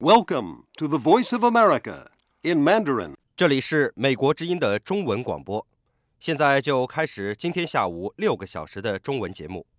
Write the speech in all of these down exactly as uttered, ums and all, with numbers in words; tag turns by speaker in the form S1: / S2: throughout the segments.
S1: Welcome to the Voice of America in Mandarin.
S2: 这里是美国之音的中文广播，现在就开始今天下午六个小时的中文节目。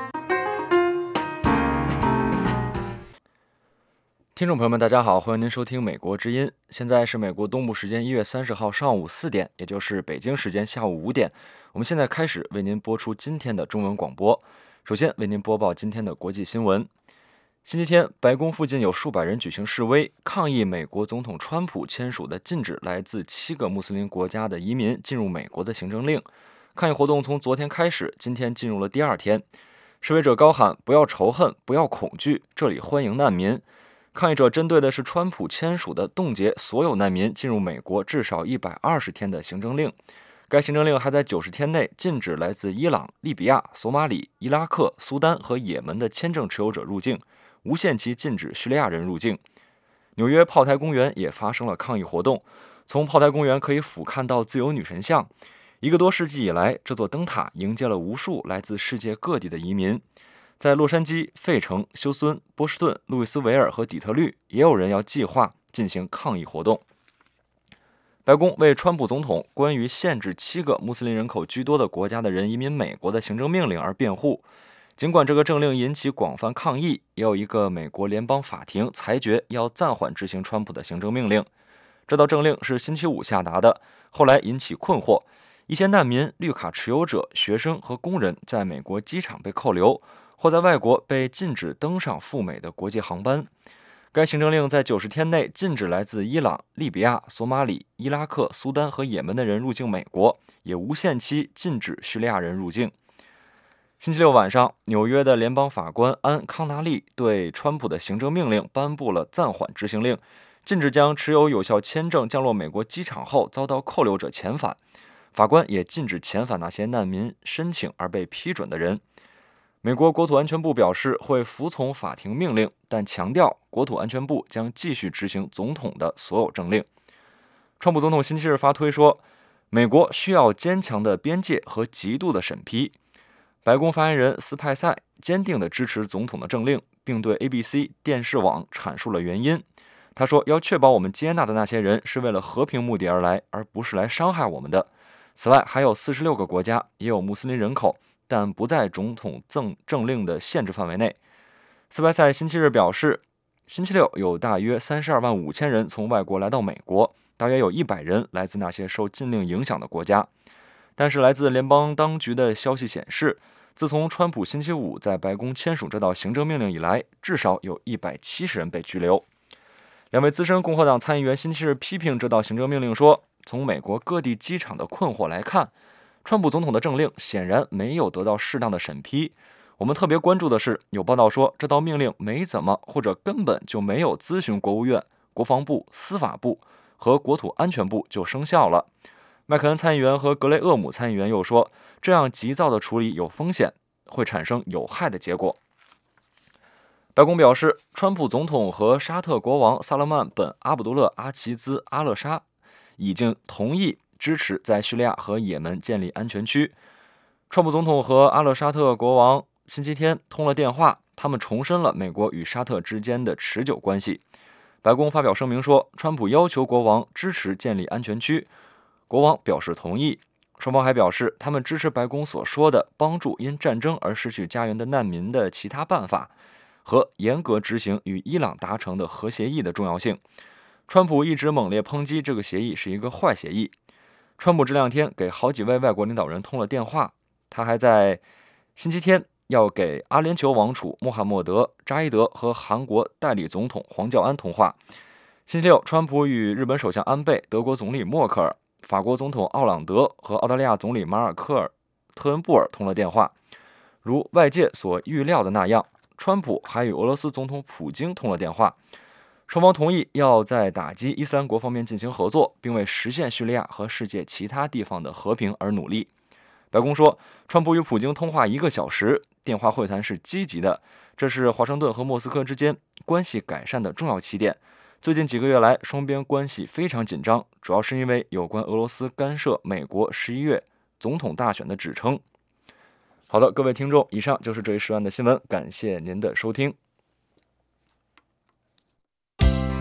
S3: 听众朋友们，大家好，欢迎您收听美国之音。现在是美国东部时间一月三十号上午四点，也就是北京时间下午五点。我们现在开始为您播出今天的中文广播。首先为您播报今天的国际新闻。星期天，白宫附近有数百人举行示威，抗议美国总统川普签署的禁止来自七个穆斯林国家的移民进入美国的行政令。抗议活动从昨天开始，今天进入了第二天。示威者高喊：“不要仇恨，不要恐惧，这里欢迎难民。”抗议者针对的是川普签署的冻结所有难民进入美国至少一百二十天的行政令。该行政令还在九十天内禁止来自伊朗、利比亚、索马里、伊拉克、苏丹和也门的签证持有者入境，无限期禁止叙利亚人入境。纽约炮台公园也发生了抗议活动，从炮台公园可以俯瞰到自由女神像。一个多世纪以来，这座灯塔迎接了无数来自世界各地的移民。在洛杉矶、费城、休斯敦、波士顿、路易斯维尔和底特律，也有人要计划进行抗议活动。白宫为川普总统关于限制七个穆斯林人口居多的国家的人移民美国的行政命令而辩护。尽管这个政令引起广泛抗议，也有一个美国联邦法庭裁决要暂缓执行川普的行政命令。这道政令是星期五下达的，后来引起困惑。一些难民、绿卡持有者、学生和工人在美国机场被扣留，或在外国被禁止登上赴美的国际航班。该行政令在九十天内禁止来自伊朗、利比亚、索马里、伊拉克、苏丹和也门的人入境美国，也无限期禁止叙利亚人入境。星期六晚上，纽约的联邦法官安·康纳利对川普的行政命令颁布了暂缓执行令，禁止将持有有效签证降落美国机场后遭到扣留者遣返。法官也禁止遣返那些难民申请而被批准的人。美国国土安全部表示会服从法庭命令，但强调国土安全部将继续执行总统的所有政令。川普总统星期日发推说，美国需要坚强的边界和极度的审批。白宫发言人斯派塞坚定地支持总统的政令，并对 A B C 电视网阐述了原因。他说，要确保我们接纳的那些人是为了和平目的而来，而不是来伤害我们的。此外，还有四十六个国家也有穆斯林人口，但不在总统政令的限制范围内。斯派塞星期日表示，星期六有大约三十二万五千人从外国来到美国，大约有一百人来自那些受禁令影响的国家。但是来自联邦当局的消息显示，自从川普星期五在白宫签署这道行政命令以来，至少有一百七十人被拘留。两位资深共和党参议员星期日批评这道行政命令说，从美国各地机场的困惑来看，川普总统的政令显然没有得到适当的审批。我们特别关注的是，有报道说这道命令没怎么或者根本就没有咨询国务院、国防部、司法部和国土安全部就生效了。麦克恩参议员和格雷厄姆参议员又说，这样急躁的处理有风险，会产生有害的结果。白宫表示，川普总统和沙特国王萨勒曼本阿卜杜勒阿齐兹阿勒沙已经同意支持在叙利亚和也门建立安全区。川普总统和阿勒沙特国王星期天通了电话，他们重申了美国与沙特之间的持久关系。白宫发表声明说，川普要求国王支持建立安全区，国王表示同意。双方还表示，他们支持白宫所说的帮助因战争而失去家园的难民的其他办法，和严格执行与伊朗达成的核协议的重要性。川普一直猛烈抨击这个协议是一个坏协议。川普这两天给好几位外国领导人通了电话，他还在星期天要给阿联酋王储穆罕默德·扎伊德和韩国代理总统黄教安通话。星期六，川普与日本首相安倍、德国总理默克尔、法国总统奥朗德和澳大利亚总理马尔科尔·特恩布尔通了电话。如外界所预料的那样，川普还与俄罗斯总统普京通了电话。双方同意要在打击伊斯兰国方面进行合作，并为实现叙利亚和世界其他地方的和平而努力。白宫说，川普与普京通话一个小时，电话会谈是积极的，这是华盛顿和莫斯科之间关系改善的重要起点。最近几个月来，双边关系非常紧张，主要是因为有关俄罗斯干涉美国十一月总统大选的指称。好的，各位听众，以上就是这一时段的新闻，感谢您的收听。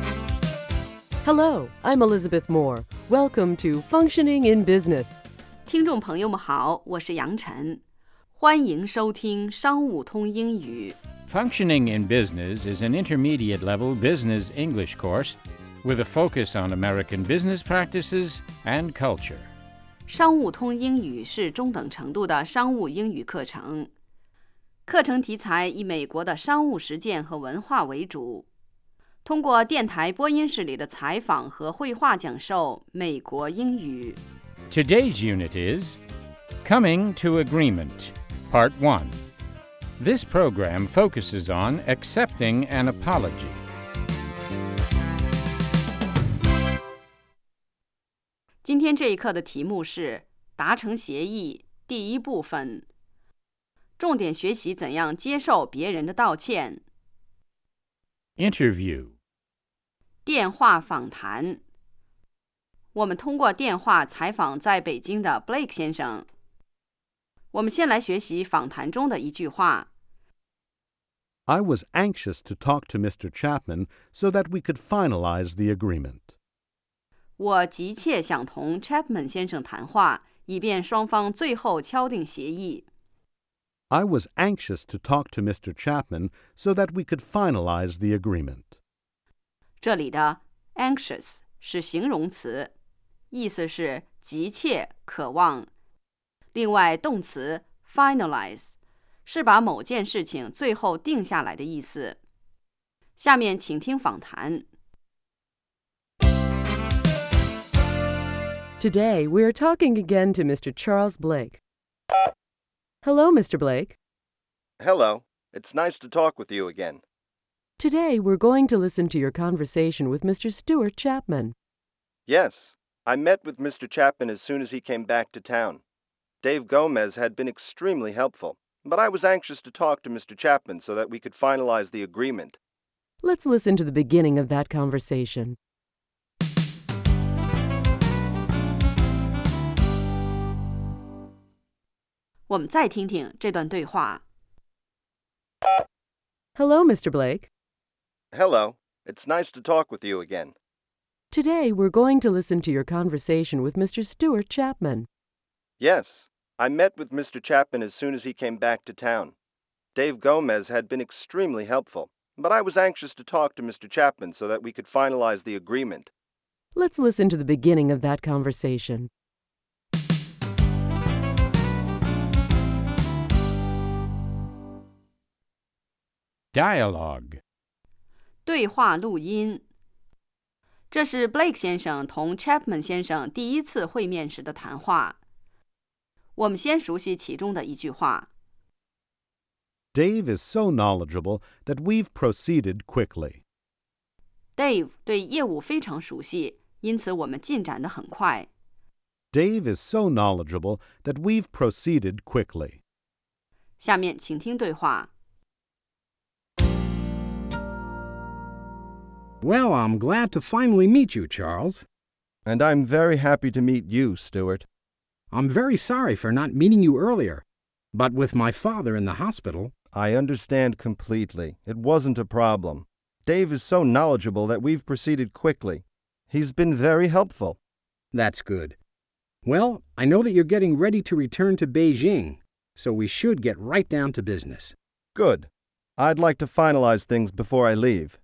S4: Hello, I'm Elizabeth Moore. Welcome to Functioning in Business.
S5: 听众朋友们好，我是杨晨，欢迎收听商务通英语。
S6: Functioning in Business is an intermediate-level business English course with a focus on American business practices and culture.
S5: 商务通英语是中等程度的商务英语课程，课程题材以美国的商务实践和文化为主，通过电台播音室里的采访和绘画讲授美国英语。
S6: Today's unit is Coming to Agreement, Part one. This program focuses on accepting an apology.
S5: 今天这一课的题目是达成协议第一部分，重点学习怎样接受别人的道歉。
S6: Interview.
S5: 电话访谈。我们通过电话采访在北京的 Blake 先生。我们先来学习访谈中的一句话。
S7: I was anxious to talk to Mister Chapman so that we could finalize the agreement.
S5: 我急切想同 Chapman 先生谈话，以便双方最后敲定协议。
S7: I was anxious to talk to Mister Chapman so that we could finalize the agreement.
S5: 这里的 anxious 是形容词，意思是急切、渴望。另外，动词 finalize 是把某件事情最后定下来的意思。下面请听访谈。
S4: Today, we are talking again to Mister Charles Blake. Hello, Mister Blake.
S8: Hello. It's nice to talk with you again.
S4: Today, we're going to listen to your conversation with Mister Stuart Chapman.
S8: Yes, I met with Mister Chapman as soon as he came back to town. Dave Gomez had been extremely helpful, but I was anxious to talk to Mister Chapman so that we could finalize the agreement.
S4: Let's listen to the beginning of that conversation.
S5: 我们再听听这段对话。
S4: Hello, Mister Blake.
S8: Hello. It's nice to talk with you again.
S4: Today, we're going to listen to your conversation with Mister Stuart Chapman.
S8: Yes, I met with Mister Chapman as soon as he came back to town. Dave Gomez had been extremely helpful, but I was anxious to talk to Mister Chapman so that we could finalize the agreement.
S4: Let's listen to the beginning of that conversation.
S6: Dialogue.
S5: 对话录音。这是 Blake 先生同 Chapman 先生第一次会面时的谈话。我们先熟悉其中的一句话。
S7: Dave is so knowledgeable that we've proceeded quickly.
S5: Dave 对业务非常熟悉，因此我们进展得很快。
S7: Dave is so knowledgeable that we've proceeded quickly.
S5: 下面请听对话。
S9: Well, I'm glad to finally meet you, Charles.
S8: And I'm very happy to meet you, Stuart.
S9: I'm very sorry for not meeting you earlier, but with my father in the hospital...
S8: I understand completely. It wasn't a problem. Dave is so knowledgeable that we've proceeded quickly. He's been very helpful.
S9: That's good. Well, I know that you're getting ready to return to Beijing, so we should get right down to business.
S8: Good. I'd like to finalize things before I leave.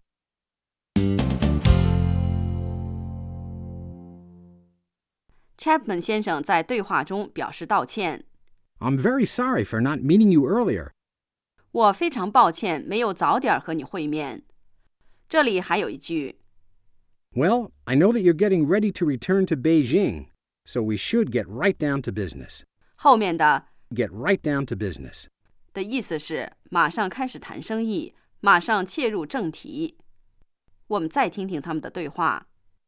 S5: Chapman 先生在对话中表示道歉。
S9: I'm very sorry for not meeting you earlier.
S5: 我非常抱歉没有早点和你会面。这里还有一句。
S9: Well, I know that you're getting ready to return to Beijing, so we should get right down to business.
S5: 后面的
S9: get right down to business
S5: 的意思是马上开始谈生意，马上切入正题。我们再听听他们的对话。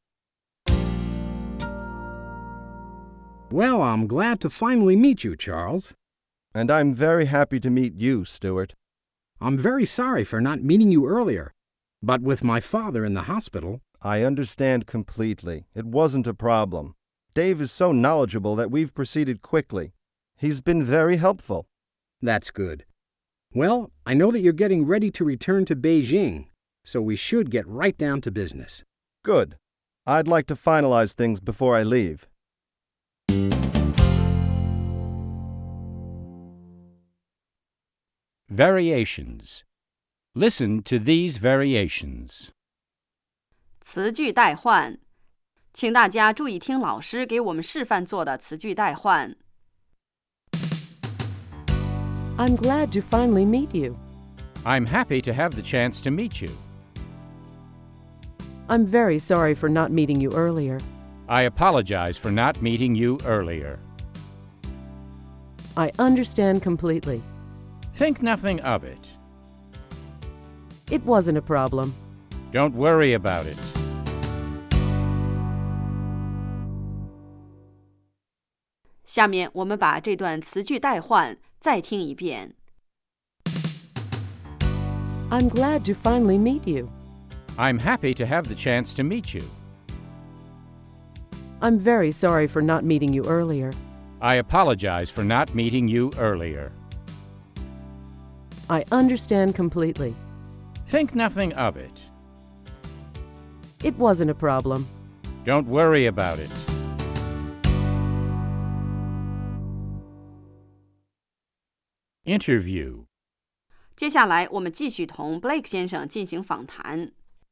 S9: Well, I'm glad to finally meet you, Charles.
S8: And I'm very happy to meet you, Stuart.
S9: I'm very sorry for not meeting you earlier, but with my father in the hospital...
S8: I understand completely. It wasn't a problem. Dave is so knowledgeable that we've proceeded quickly. He's been very helpful.
S9: That's good. Well, I know that you're getting ready to return to Beijing, so we should get right down to business.
S8: Good. I'd like to finalize things before I leave.
S6: Variations. Listen to these variations.
S5: 词句代换，请大家注意听老师给我们示范做的词句代换。
S4: I'm glad to finally meet you.
S6: I'm happy to have the chance to meet you.
S4: I'm very sorry for not meeting you earlier.
S6: I apologize for not meeting you earlier.
S4: I understand completely.
S6: Think nothing of it.
S4: It wasn't a problem.
S6: Don't worry about it.
S5: 下面我们把这段词句代换再听一遍。
S4: I'm glad to finally meet you.
S6: I'm happy to have the chance to meet you.
S4: I'm very sorry for not meeting you earlier.
S6: I apologize for not meeting you earlier.
S4: I understand completely.
S6: Think nothing of it.
S4: It wasn't a problem.
S6: Don't worry about it. 'Interview.
S5: 接下来我们继续同 Blake 先生进行访谈。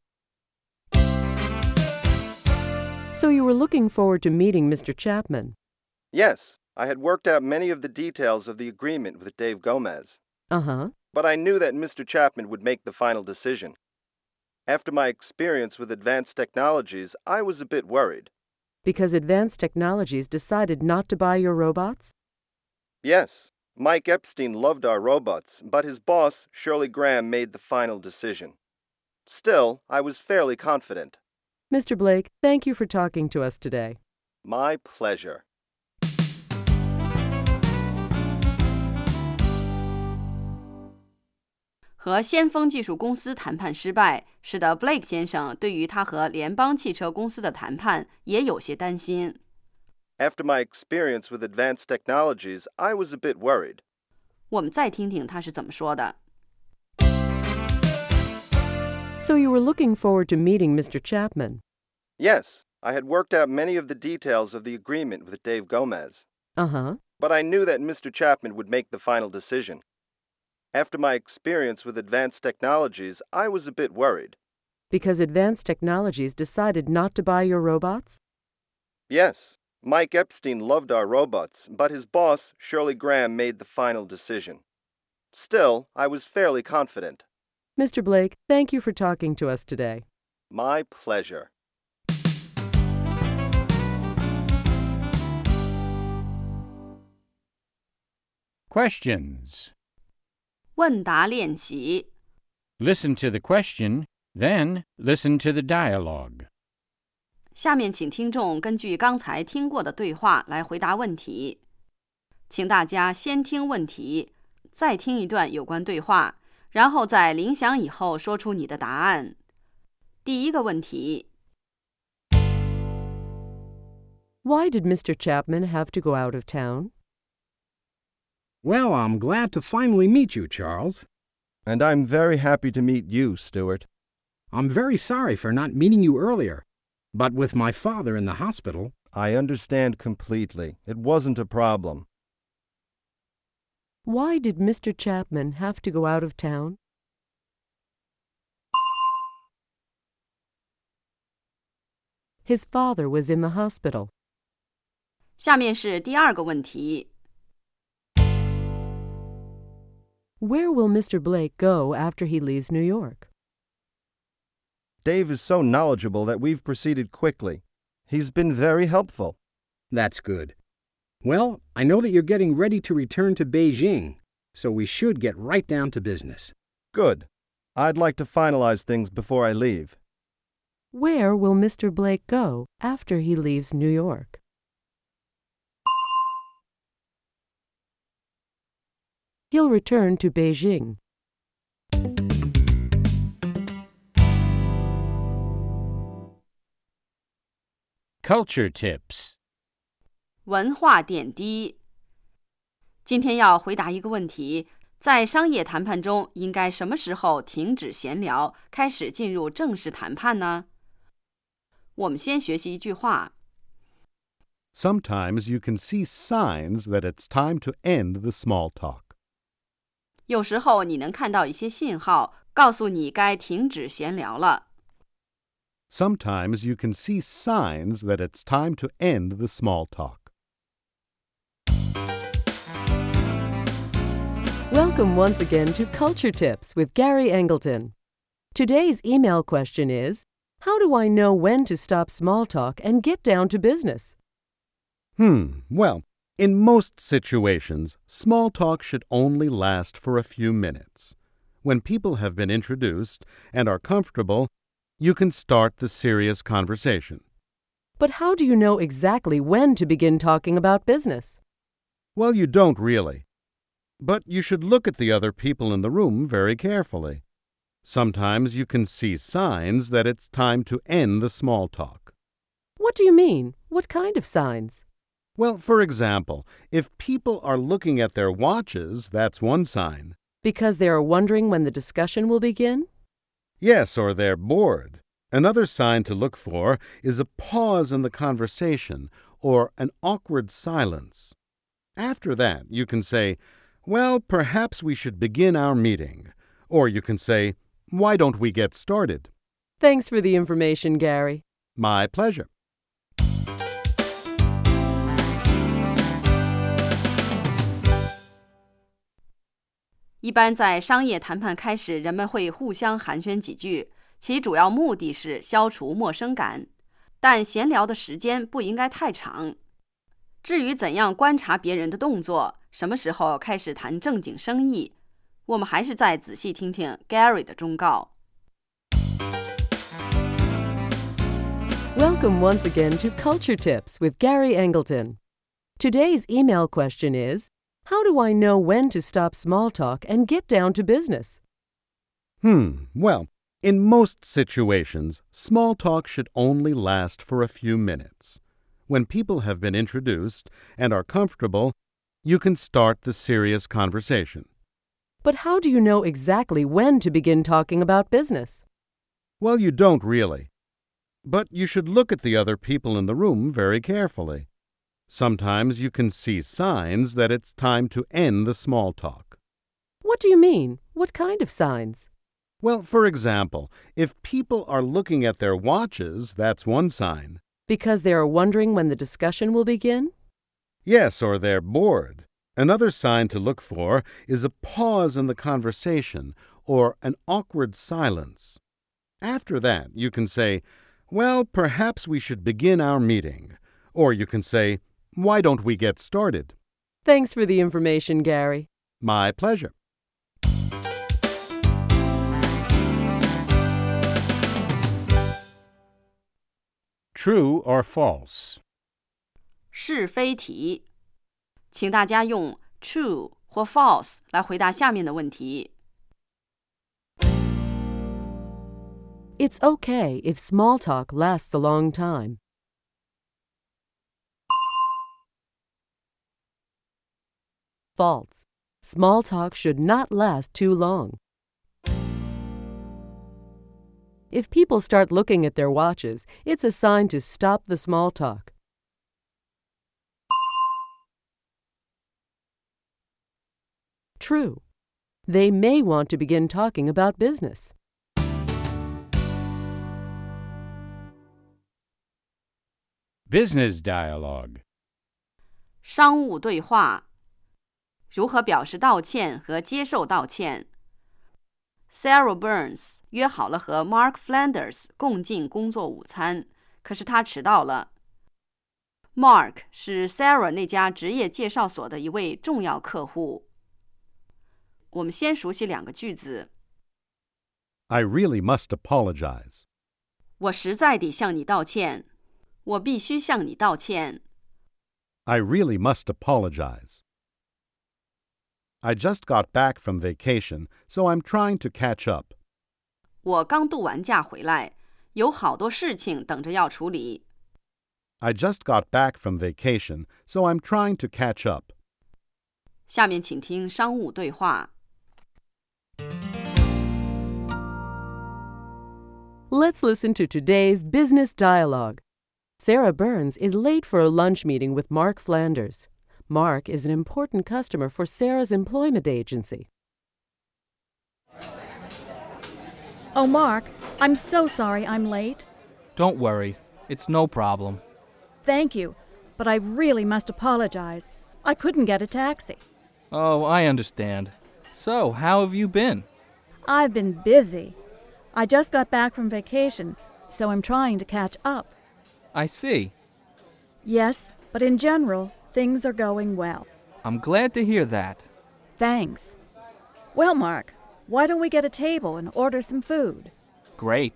S4: So you were looking forward to meeting Mister Chapman?
S8: Yes, I had worked out many of the details of the agreement with Dave Gomez.
S4: Uh-huh.
S8: But I knew that Mister Chapman would make the final decision. After my experience with Advanced Technologies, I was a bit worried.
S4: Because Advanced Technologies decided not to buy your robots?
S8: Yes, Mike Epstein loved our robots, but his boss, Shirley Graham, made the final decision. Still, I was fairly confident.
S4: Mister Blake, thank you for talking to us today.
S8: My pleasure.
S5: 和先锋技术公司谈判失败，使得 Blake 先生对于他和联邦汽车公司的谈判也有些担心。
S8: After my experience with Advanced Technologies, I was a bit worried.
S5: 我们再听听他是怎么说的。
S4: So you were looking forward to meeting Mister Chapman?
S8: Yes, I had worked out many of the details of the agreement with Dave Gomez.
S4: Uh-huh.
S8: But I knew that Mister Chapman would make the final decision. After my experience with Advanced Technologies, I was a bit worried.
S4: Because Advanced Technologies decided not to buy your robots?
S8: Yes, Mike Epstein loved our robots, but his boss, Shirley Graham, made the final decision. Still, I was fairly confident.
S4: Mister Blake, thank you for talking to us today.
S8: My pleasure.
S6: Questions.
S5: 问答练习。
S6: Listen to the question, then listen to the dialogue.
S5: 下面请听众根据刚才听过的对话来回答问题。请大家先听问题，再听一段有关对话，然后在铃响以后说出你的答案。第一个问题
S4: Why did Mister Chapman have to go out of town?
S9: Well, I'm glad to finally meet you, Charles.
S8: And I'm very happy to meet you, Stuart.
S9: I'm very sorry for not meeting you earlier, but with my father in the hospital...
S8: I understand completely. It wasn't a problem.
S4: Why did Mister Chapman have to go out of town? His father was in the hospital.
S5: 下面是第二个问题
S4: Where will Mister Blake go after he leaves New York?
S8: Dave is so knowledgeable that we've proceeded quickly. He's been very helpful.
S9: That's good. Well, I know that you're getting ready to return to Beijing, so we should get right down to business.
S8: Good. I'd like to finalize things before I leave.
S4: Where will Mister Blake go after he leaves New York? He'll return to Beijing.
S6: Culture tips.
S5: 文化点滴。今天要回答一个问题：在商业谈判中，应该什么时候停止闲聊，开始进入正式谈判呢？ 我们先学习一句话。
S7: Sometimes you can see signs that it's time to end the small talk.
S5: 有时候你能看到一些信号，告诉你该停止闲聊了。
S7: Sometimes you can see signs that it's time to end the small talk.
S4: Welcome once again to Culture Tips with Gary Angleton. Today's email question is, how do I know when to stop small talk and get down to business?
S7: Hmm, well, in most situations, small talk should only last for a few minutes. When people have been introduced and are comfortable, you can start the serious conversation.
S4: But how do you know exactly when to begin talking about business?
S7: Well, you don't really. But you should look at the other people in the room very carefully. Sometimes you can see signs that it's time to end the small talk.
S4: What do you mean? What kind of signs?
S7: Well, for example, if people are looking at their watches, that's one sign.
S4: Because they are wondering when the discussion will begin?
S7: Yes, or they're bored. Another sign to look for is a pause in the conversation or an awkward silence. After that, you can say, well, perhaps we should begin our meeting. Or you can say, why don't we get started?
S4: Thanks for the information, Gary.
S7: My pleasure.
S5: 一般在商业谈判开始，人们会互相寒暄几句，其主要目的是消除陌生感，但闲聊的时间不应该太长。至于怎样观察别人的动作，什么时候开始谈正经生意，我们还是再仔细听听 Gary 的忠告。
S4: Welcome once again to Culture Tips with Gary Angleton. Today's email question is, how do I know when to stop small talk and get down to business?
S7: Hmm, well, in most situations, small talk should only last for a few minutes. When people have been introduced and are comfortable, you can start the serious conversation.
S4: But how do you know exactly when to begin talking about business?
S7: Well, you don't really. But you should look at the other people in the room very carefully. Sometimes you can see signs that it's time to end the small talk.
S4: What do you mean? What kind of signs?
S7: Well, for example, if people are looking at their watches, that's one sign.
S4: Because they are wondering when the discussion will begin?
S7: Yes, or they're bored. Another sign to look for is a pause in the conversation or an awkward silence. After that, you can say, well, perhaps we should begin our meeting. Or you can say, why don't we get started?
S4: Thanks for the information, Gary.
S7: My pleasure.
S6: True or false?
S5: 是非题，请大家用 true 或 false 来回答下面的问题。
S4: It's okay if small talk lasts a long time. False. Small talk should not last too long. If people start looking at their watches, it's a sign to stop the small talk. True. They may want to begin talking about business.
S6: Business dialogue.
S5: 商务对话，如何表示道歉和接受道歉。Sarah Burns 约好了和 Mark Flanders 共进工作午餐，可是他迟到了。Mark 是 Sarah 那家职业介绍所的一位重要客户。我们先熟悉两个句子。
S7: I really must apologize.
S5: 我实在地向你道歉。我必须向你道歉。
S7: I really must apologize. I just got back from vacation, so I'm trying to catch up.
S5: 我刚度完假回来，有好多事情等着要处理。
S7: I just got back from vacation, so I'm trying to catch up.
S5: 下面请听商务对话。
S4: Let's listen to today's business dialogue. Sarah Burns is late for a lunch meeting with Mark Flanders. Mark is an important customer for Sarah's employment agency.
S10: Oh, Mark, I'm so sorry I'm late.
S11: Don't worry. It's no problem.
S10: Thank you, but I really must apologize. I couldn't get a taxi.
S11: Oh, I understand. So, how have you been?
S10: I've been busy. I just got back from vacation, so I'm trying to catch up.
S11: I see.
S10: Yes, but in general, things are going well.
S11: I'm glad to hear that.
S10: Thanks. Well, Mark, why don't we get a table and order some food?
S11: Great.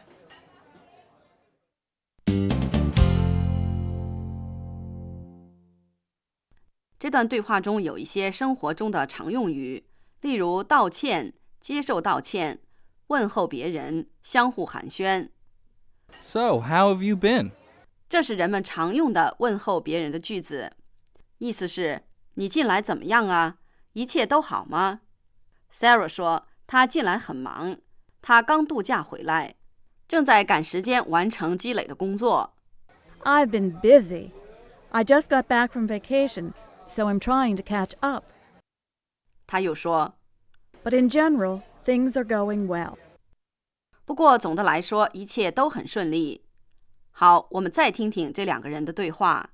S5: 这段对话中有一些生活中的常用语，例如道歉、接受道歉、问候别人、相互寒暄。
S11: So, how have you been?
S5: 这是人们常用的问候别人的句子，意思是你近来怎么样啊？一切都好吗？ Sarah 说她近来很忙，她刚度假回来，正在赶时间完成积累的工作。
S10: I've been busy. I just got back from vacation, so I'm trying to catch up.
S5: 她又说
S10: But in general, things are going well.
S5: 不过总的来说一切都很顺利。好，我们再听听这两个人的对话。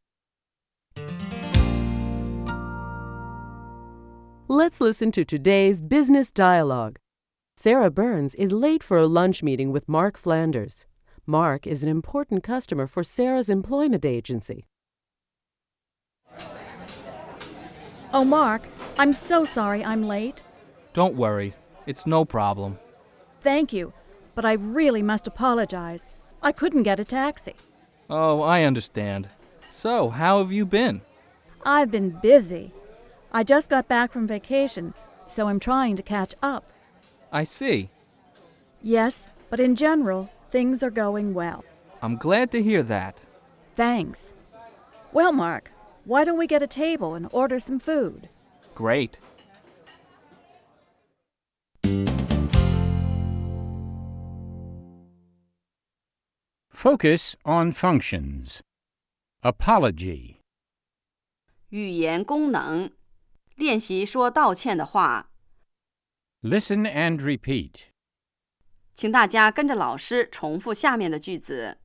S4: Let's listen to today's business dialogue. Sarah Burns is late for a lunch meeting with Mark Flanders. Mark is an important customer for Sarah's employment agency.
S10: Oh, Mark, I'm so sorry I'm late.
S11: Don't worry. It's no problem.
S10: Thank you, but I really must apologize. I couldn't get a taxi.
S11: Oh, I understand. So, how have you been?
S10: I've been busy. I just got back from vacation, so I'm trying to catch up.
S11: I see.
S10: Yes, but in general, things are going well.
S11: I'm glad to hear that.
S10: Thanks. Well, Mark, why don't we get a table and order some food?
S11: Great.
S6: Focus on functions. Apology.
S5: 语言功能，练习说道歉的话。
S6: Listen and repeat.
S5: 请大家跟着老师重复下面的句子。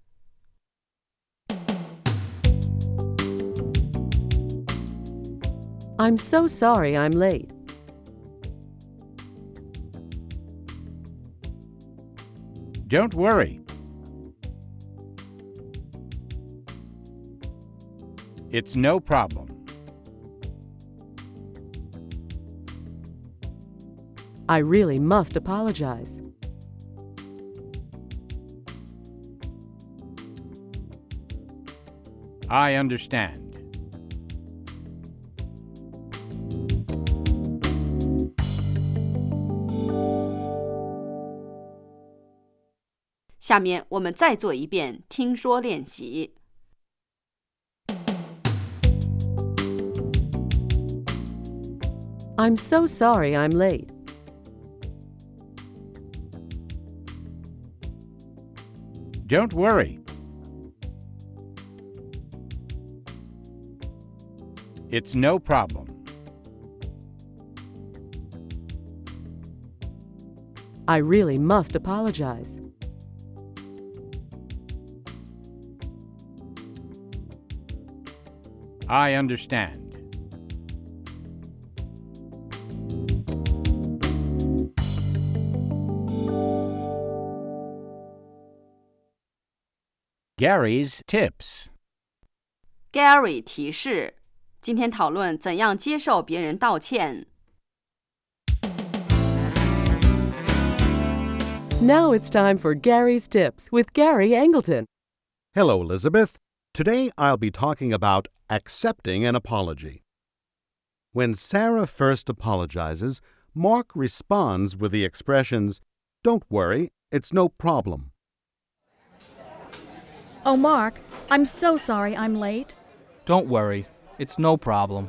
S4: I'm so sorry I'm late.
S6: Don't worry. It's no problem.
S4: I really must apologize.
S6: I understand.
S5: 下面我们再做一遍听说练习。
S4: I'm so sorry I'm late.
S6: Don't worry. It's no problem.
S4: I really must apologize.
S6: I understand. 'Gary's Tips.
S5: Gary 提示，今天讨论怎样接受别人道歉。
S4: Now it's time for Gary's Tips with Gary Angleton.
S7: Hello, Elizabeth. Today I'll be talking about accepting an apology. When Sarah first apologizes, Mark responds with the expressions, "Don't worry, it's no problem."
S10: Oh, Mark, I'm so sorry I'm late.
S11: Don't worry. It's no problem.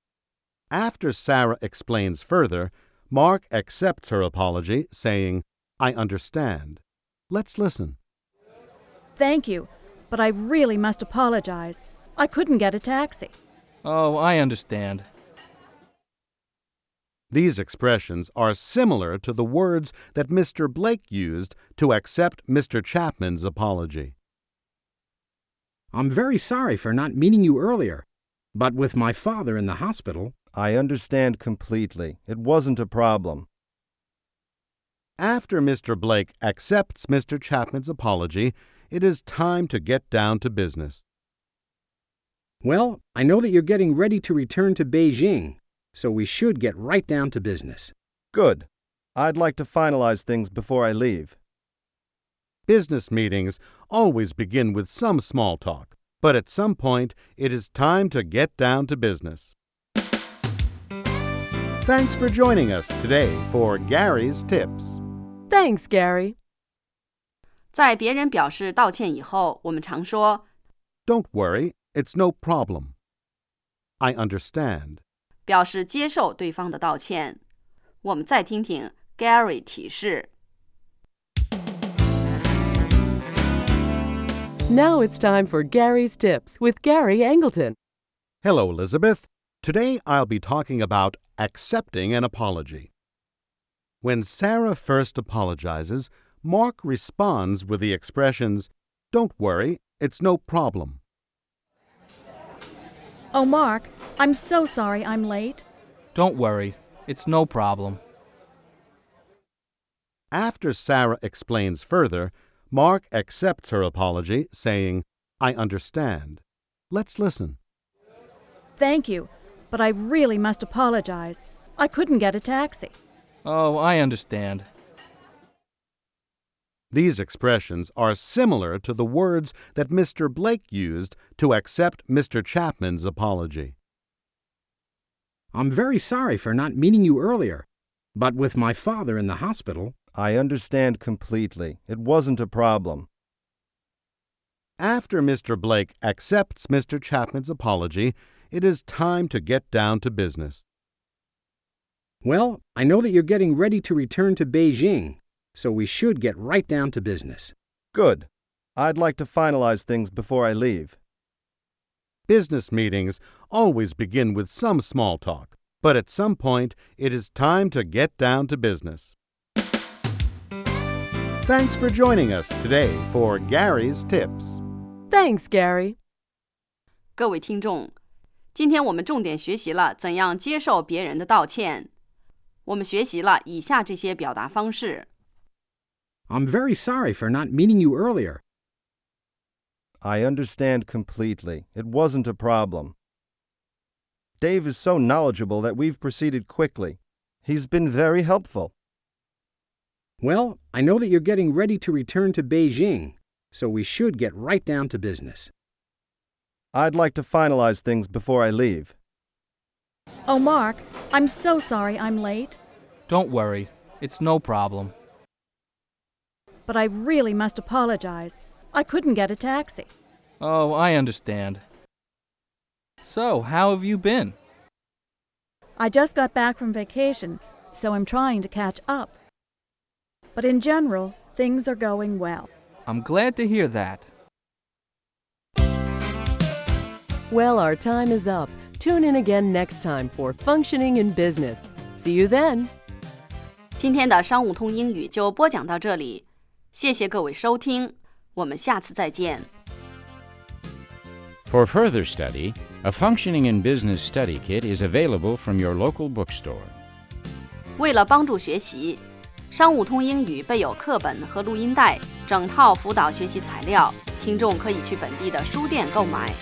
S7: After Sarah explains further, Mark accepts her apology, saying, I understand. Let's listen.
S10: Thank you, but I really must apologize. I couldn't get a taxi.
S11: Oh, I understand.
S7: These expressions are similar to the words that Mister Blake used to accept Mister Chapman's apology.
S9: I'm very sorry for not meeting you earlier, but with my father in the hospital...
S8: I understand completely. It wasn't a problem.
S7: After Mister Blake accepts Mister Chapman's apology, it is time to get down to business.
S9: Well, I know that you're getting ready to return to Beijing, so we should get right down to business.
S8: Good. I'd like to finalize things before I leave.
S7: Business meetings always begin with some small talk, but at some point it is time to get down to business. Thanks for joining us today for Gary's Tips.
S4: Thanks, Gary.
S5: 在别人表示道歉以后，我们常说
S7: Don't worry, it's no problem. I understand.
S5: 表示接受对方的道歉。我们再听听 Gary 提示。
S4: Now it's time for Gary's Tips with Gary Angleton.
S7: Hello, Elizabeth. Today I'll be talking about accepting an apology. When Sarah first apologizes, Mark responds with the expressions, Don't worry, it's no problem.
S10: Oh, Mark, I'm so sorry I'm late.
S11: Don't worry. It's no problem.
S7: After Sarah explains further, Mark accepts her apology, saying, I understand. Let's listen.
S10: Thank you, but I really must apologize. I couldn't get a taxi.
S11: Oh, I understand.
S7: These expressions are similar to the words that Mister Blake used to accept Mister Chapman's apology.
S9: I'm very sorry for not meeting you earlier, but with my father in the hospital...
S8: I understand completely. It wasn't a problem.
S7: After Mister Blake accepts Mister Chapman's apology, it is time to get down to business.
S9: Well, I know that you're getting ready to return to Beijing, so we should get right down to business.
S8: Good. I'd like to finalize things before I leave.
S7: Business meetings always begin with some small talk, but at some point it is time to get down to business. Thanks for joining us today for Gary's Tips.
S4: Thanks, Gary.
S5: 各位听众，今天我们重点学习了怎样接受别人的道歉。我们学习了以下这些表达方式。
S9: I'm very sorry for not meeting you earlier.
S8: I understand completely. It wasn't a problem. Dave is so knowledgeable that we've proceeded quickly. He's been very helpful.
S9: Well, I know that you're getting ready to return to Beijing, so we should get right down to business.
S8: I'd like to finalize things before I leave.
S10: Oh, Mark, I'm so sorry I'm late.
S11: Don't worry. It's no problem.
S10: But I really must apologize. I couldn't get a taxi.
S11: Oh, I understand. So, how have you been?
S10: I just got back from vacation, so I'm trying to catch up. But in general, things are going well.
S11: I'm glad to hear that.
S4: Well, our time is up. Tune in again next time for Functioning in Business. See you then.
S5: 今天的商务通英语就播讲到这里，谢谢各位收听，我们下次再见。
S6: For further study, a Functioning in Business Study Kit is available from your local bookstore.
S5: 为了帮助学习，商务通英语备有课本和录音带，整套辅导学习材料，听众可以去本地的书店购买。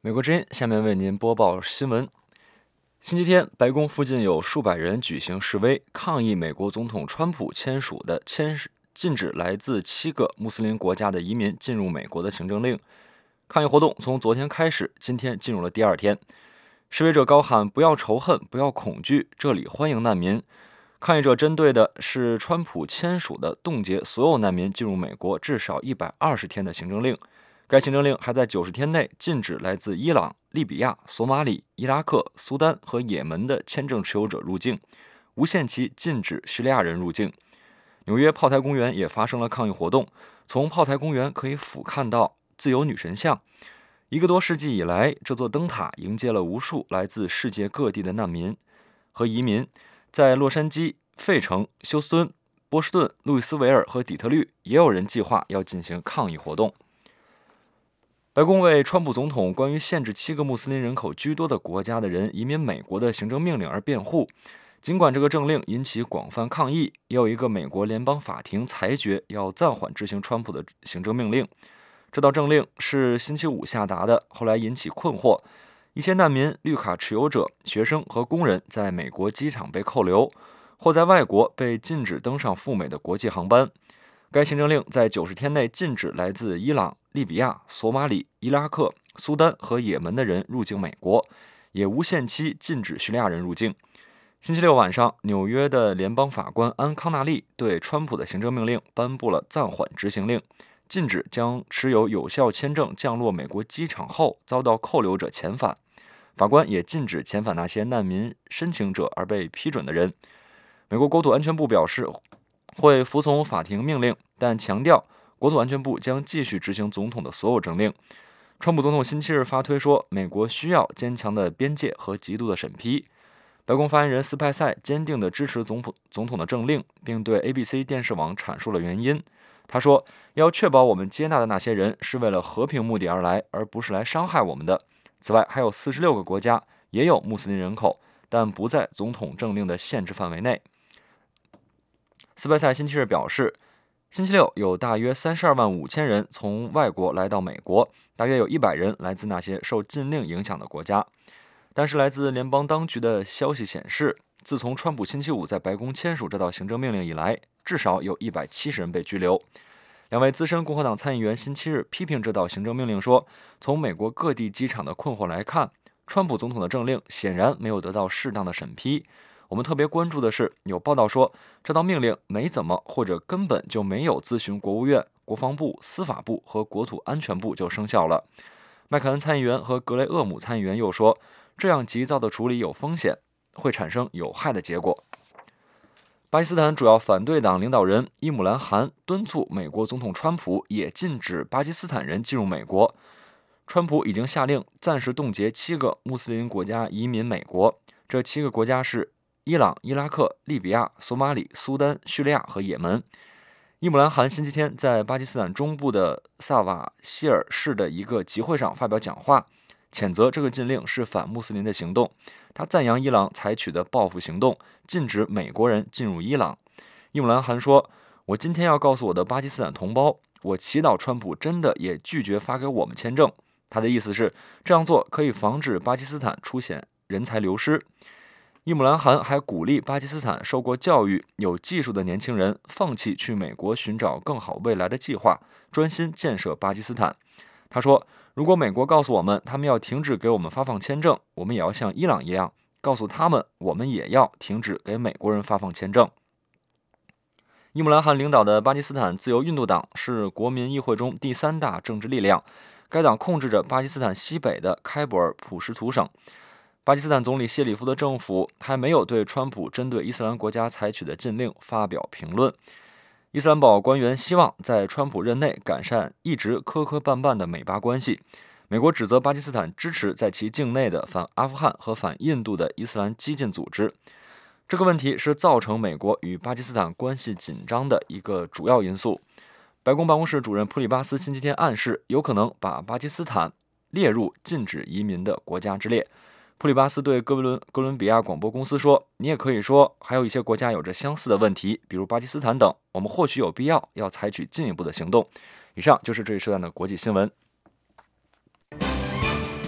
S3: 美国之音下面为您播报新闻。星期天，白宫附近有数百人举行示威，抗议美国总统川普签署的签禁止来自七个穆斯林国家的移民进入美国的行政令。抗议活动从昨天开始，今天进入了第二天。示威者高喊不要仇恨，不要恐惧，这里欢迎难民。抗议者针对的是川普签署的冻结所有难民进入美国至少一百二十天的行政令。该行政令还在九十天内禁止来自伊朗、利比亚、索马里、伊拉克、苏丹和也门的签证持有者入境，无限期禁止叙利亚人入境。纽约炮台公园也发生了抗议活动，从炮台公园可以俯瞰到自由女神像。一个多世纪以来，这座灯塔迎接了无数来自世界各地的难民和移民。在洛杉矶、费城、休斯敦、波士顿、路易斯维尔和底特律，也有人计划要进行抗议活动。白宫为川普总统关于限制七个穆斯林人口居多的国家的人移民美国的行政命令而辩护。尽管这个政令引起广泛抗议，也有一个美国联邦法庭裁决要暂缓执行川普的行政命令。这道政令是星期五下达的，后来引起困惑。一些难民、绿卡持有者、学生和工人在美国机场被扣留，或在外国被禁止登上赴美的国际航班。该行政令在九十天内禁止来自伊朗、利比亚、索马里、伊拉克、苏丹和也门的人入境美国，也无限期禁止叙利亚人入境。星期六晚上，纽约的联邦法官安康纳利对川普的行政命令颁布了暂缓执行令，禁止将持有有效签证降落美国机场后遭到扣留者遣返。法官也禁止遣返那些难民申请者而被批准的人。美国国土安全部表示会服从法庭命令，但强调国土安全部将继续执行总统的所有政令。川普总统星期日发推说，美国需要坚强的边界和极度的审批。白宫发言人斯派塞坚定地支持总统总统的政令，并对 A B C 电视网阐述了原因。他说，要确保我们接纳的那些人是为了和平目的而来，而不是来伤害我们的。此外，还有四十六个国家也有穆斯林人口，但不在总统政令的限制范围内。斯派塞星期日表示，星期六有大约三十二万五千人从外国来到美国，大约有一百人来自那些受禁令影响的国家。但是来自联邦当局的消息显示，自从川普星期五在白宫签署这道行政命令以来，至少有一百七十人被拘留。两位资深共和党参议员星期日批评这道行政命令说，从美国各地机场的困惑来看，川普总统的政令显然没有得到适当的审批。我们特别关注的是，有报道说这道命令没怎么或者根本就没有咨询国务院、国防部、司法部和国土安全部就生效了。麦凯恩参议员和格雷厄姆参议员又说，这样急躁的处理有风险，会产生有害的结果。巴基斯坦主要反对党领导人伊姆兰汗敦促美国总统川普也禁止巴基斯坦人进入美国。川普已经下令暂时冻结七个穆斯林国家移民美国，这七个国家是伊朗、伊拉克、利比亚、索马里、苏丹、叙利亚和也门。伊姆兰汗星期天在巴基斯坦中部的萨瓦希尔市的一个集会上发表讲话，谴责这个禁令是反穆斯林的行动。他赞扬伊朗采取的报复行动，禁止美国人进入伊朗。伊姆兰汗说，我今天要告诉我的巴基斯坦同胞，我祈祷川普真的也拒绝发给我们签证。他的意思是，这样做可以防止巴基斯坦出现人才流失。伊姆兰汗还鼓励巴基斯坦受过教育、有技术的年轻人放弃去美国寻找更好未来的计划，专心建设巴基斯坦。他说，如果美国告诉我们他们要停止给我们发放签证，我们也要像伊朗一样告诉他们，我们也要停止给美国人发放签证。伊姆兰汗领导的巴基斯坦自由印度党是国民议会中第三大政治力量，该党控制着巴基斯坦西北的开伯尔普什图省。巴基斯坦总理谢里夫的政府还没有对川普针对伊斯兰国家采取的禁令发表评论。伊斯兰堡官员希望在川普任内改善一直磕磕绊绊的美巴关系。美国指责巴基斯坦支持在其境内的反阿富汗和反印度的伊斯兰激进组织。这个问题是造成美国与巴基斯坦关系紧张的一个主要因素。白宫办公室主任普里巴斯星期天暗示，有可能把巴基斯坦列入禁止移民的国家之列。普里巴斯对哥伦哥伦比亚广播公司说，你也可以说还有一些国家有着相似的问题，比如巴基斯坦等，我们或许有必要要采取进一步的行动。以上就是这一时段的国际新闻。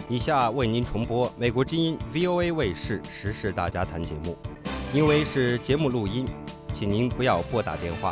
S2: 以下为您重播美国之音 V O A 卫视时事大家谈节目，因为是节目录音，请您不要拨打电话。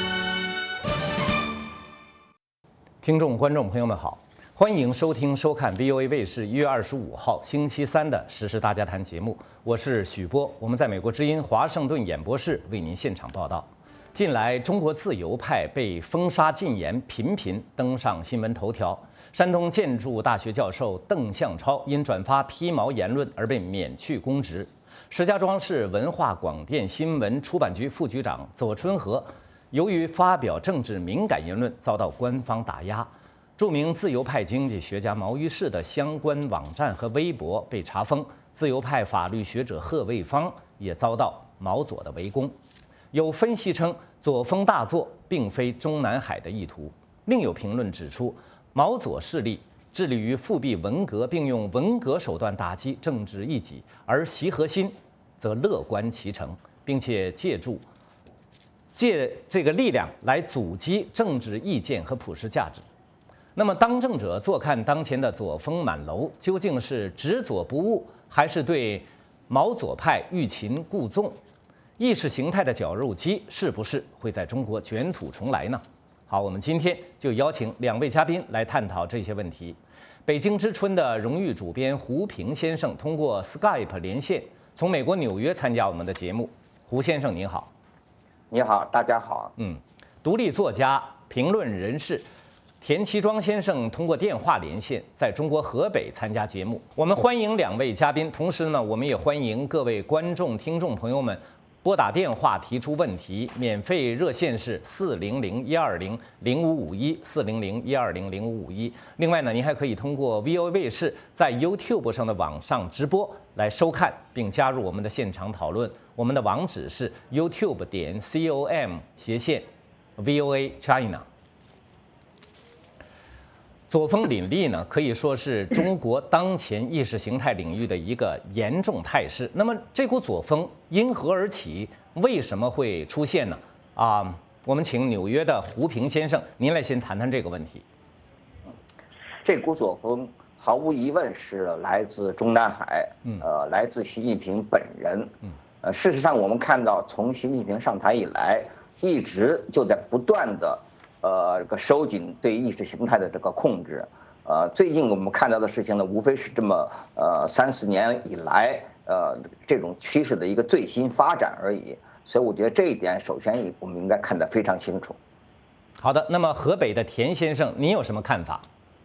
S12: 听众、观众朋友们好，欢迎收听、收看 V O A 卫视一月二十五号星期三的时事大家谈节目，我是许波，我们在美国之音华盛顿演播室为您现场报道。近来，中国自由派被封杀禁言频频登上新闻头条。山东建筑大学教授邓向超因转发披毛言论而被免去公职。石家庄市文化广电新闻出版局副局长左春和，由于发表政治敏感言论遭到官方打压。著名自由派经济学家毛于轼的相关网站和微博被查封，自由派法律学者贺卫方也遭到毛左的围攻。有分析称，左封大作并非中南海的意图。另有评论指出，毛左势力致力于复辟文革，并用文革手段打击政治异己，而习核心则乐观其成，并且借助借这个力量来阻击政治意见和普世价值。那么，当政者坐看当前的左风满楼，究竟是只左不误，还是对毛左派欲擒故纵？意识形态的绞肉机是不是会在中国卷土重来呢？好，我们今天就邀请两位嘉宾来探讨这些问题。北京之春的荣誉主编胡平先生通过 Skype 连线，从美国纽约参加我们的节目。胡先生您好。
S13: 你好，大家好。
S12: 嗯，独立作家、评论人士田其庄先生通过电话连线，在中国河北参加节目。我们欢迎两位嘉宾，同时呢，我们也欢迎各位观众、听众朋友们拨打电话提出问题，免费热线是四零零一二零零五五一四零零一二零零五五一。另外呢，您还可以通过 V O A 卫视在 YouTube 上的网上直播来收看，并加入我们的现场讨论。我们的网址是 YouTube 点 com 斜线 V O A China。左风林立呢，可以说是中国当前意识形态领域的一个严重态势。那么，这股左风因何而起？为什么会出现呢？啊，我们请纽约的胡平先生，您来先谈谈这个问题。
S13: 这股左风毫无疑问是来自中南海，呃，来自习近平本人。呃，事实上，我们看到从习近平上台以来，一直就在不断的。呃，这个收紧对意识形态的这个控制，呃，最近我们看到的事情呢，无非是这么呃三四年以来，呃，这种趋势的一个最新发展而已。所以我觉得这一点，首先我们应该看得非常清楚。
S12: 好的，那么河北的田先生，您有什么看法？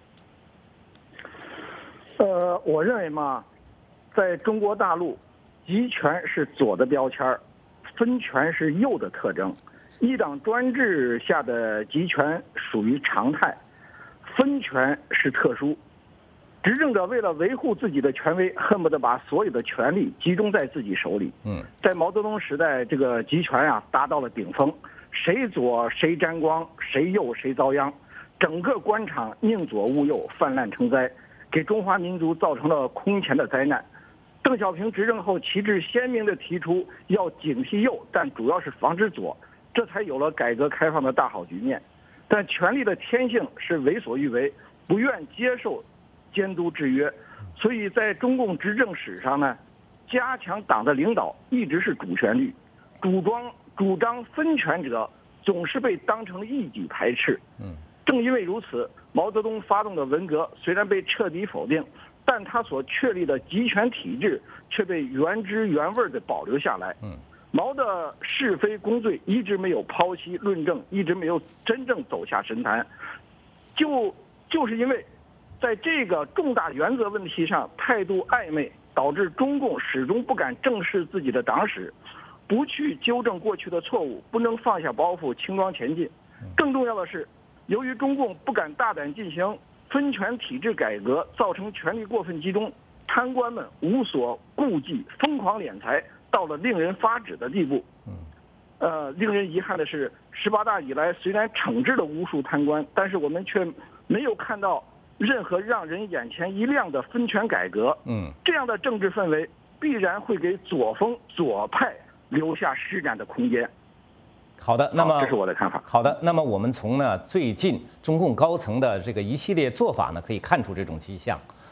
S14: 呃，我认为嘛，在中国大陆，集权是左的标签，分权是右的特征。一党专制下的集权属于常态，分权是特殊。执政者为了维护自己的权威，恨不得把所有的权力集中在自己手里。
S12: 嗯，
S14: 在毛泽东时代，这个集权啊达到了顶峰，谁左谁沾光，谁右谁遭殃，整个官场宁左勿右，泛滥成灾，给中华民族造成了空前的灾难。邓小平执政后，旗帜鲜明地提出要警惕右，但主要是防止左。这才有了改革开放的大好局面，但权力的天性是为所欲为，不愿接受监督制约，所以在中共执政史上呢，加强党的领导一直是主旋律，主张主张分权者总是被当成异己排斥。
S12: 嗯，
S14: 正因为如此，毛泽东发动的文革虽然被彻底否定，但他所确立的集权体制却被原汁原味地保留下来。
S12: 嗯。
S14: 毛的是非公罪一直没有剖析论证，一直没有真正走下神坛，就就是因为在这个重大原则问题上态度暧昧，导致中共始终不敢正视自己的党史，不去纠正过去的错误，不能放下包袱轻装前进。更重要的是，由于中共不敢大胆进行分权体制改革，造成权力过分集中，贪官们无所顾忌，疯狂敛财。到了令人发指的地步。呃，令人遗憾的是，十八大以来虽然惩治了无数贪官，但是我们却没有看到任何让人眼前一亮的分权改革。
S12: 嗯，
S14: 这样的政治氛围必然会给左风左派留下施展的空间。
S12: 好的，那么
S14: 这是我的看法。
S12: 好的，那么我们从呢最近中共高层的这个一系列做法呢，可以看出这种迹象。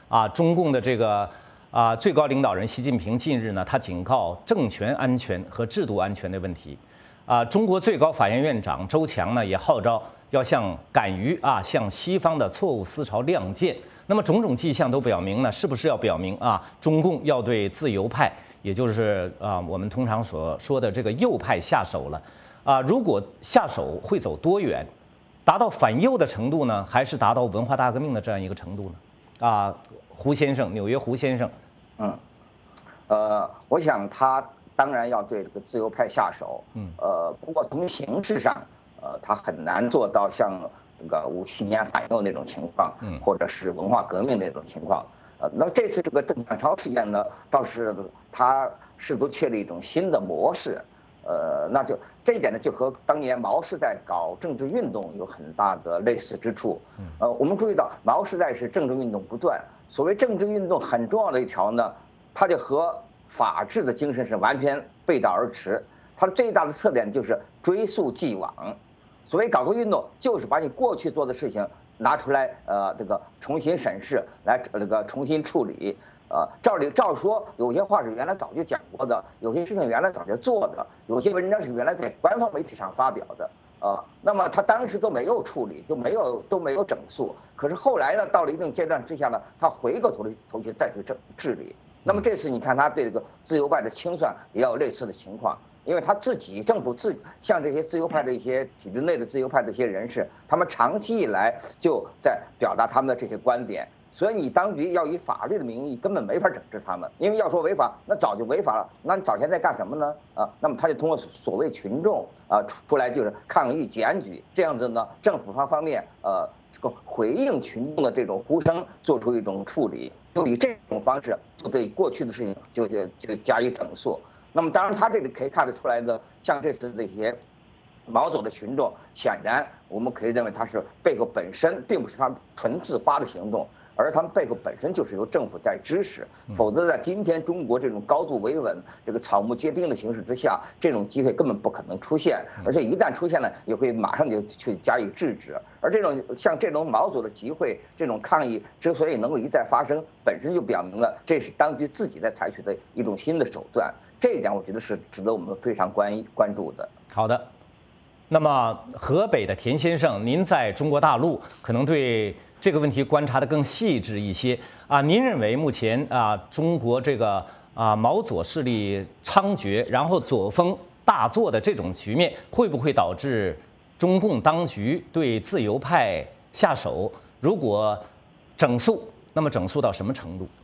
S12: 啊，中共的这个啊最高领导人习近平近日呢，他警告政权安全和制度安全的问题。啊，中国最高法院院长周强呢也号召要向敢于啊向西方的错误思潮亮剑。那么种种迹象都表明呢，是不是要表明啊，中共要对自由派，也就是啊我们通常所说的这个右派下手了？啊，如果下手会走多远？达到反右的程度呢，还是达到文化大革命的这样一个程度呢？啊，胡先生，纽约胡先生，
S13: 嗯，呃，我想他当然要对这个自由派下手，嗯，呃，不过从形式上，呃，他很难做到像这个五七年反右那种情况，嗯，或者是文化革命那种情况。呃，那这次这个邓小超事件呢，倒是他试图确立一种新的模式，呃，那就这一点呢，就和当年毛时代搞政治运动有很大的类似之处。呃，我们注意到毛时代是政治运动不断，所谓政治运动很重要的一条呢，它就和法治的精神是完全背道而驰。它的最大的特点就是追溯既往。所谓搞个运动，就是把你过去做的事情拿出来，呃，这个重新审视，来这个重新处理。呃，照理照说，有些话是原来早就讲过的，有些事情原来早就做的，有些文章是原来在官方媒体上发表的。呃，那么他当时都没有处理，都没有都没有整肃。可是后来呢，到了一定阶段之下呢，他回过头来头去再去整治理。那么这次你看他对这个自由派的清算也有类似的情况，因为他自己政府自像这些自由派的一些体制内的自由派的一些人士，他们长期以来就在表达他们的这些观点，所以你当局要以法律的名义根本没法整治他们，因为要说违法，那早就违法了，那你早前在干什么呢？啊，那么他就通过所谓群众啊出来就是抗议检举，这样子呢，政府方方面呃这个回应群众的这种呼声，做出一种处理。就以这种方式，就对过去的事情就就就加以整肃。那么，当然他这里可以看得出来的，像这次这些毛左的群众，显然我们可以认为他是背后本身并不是他纯自发的行动，而他们背后本身就是由政府在支持。否则，在今天中国这种高度维稳、这个草木皆兵的形势之下，这种机会根本不可能出现。而且一旦出现了，也会马上就去加以制止。而这种像这种毛左的集会、这种抗议之所以能够一再发生，本身就表明了这是当局自己在采取的一种新的手段。这一点我觉得是值得我们非常关关注的。
S12: 好的，那么河北的田先生，您在中国大陆可能对这个问题观察得更细致一些啊。您认为目前啊中国这个啊毛左势力猖獗，然后左风大作的这种局面，会不会导致中共当局对自由派下手？如果整肃，那么整肃到什么程度？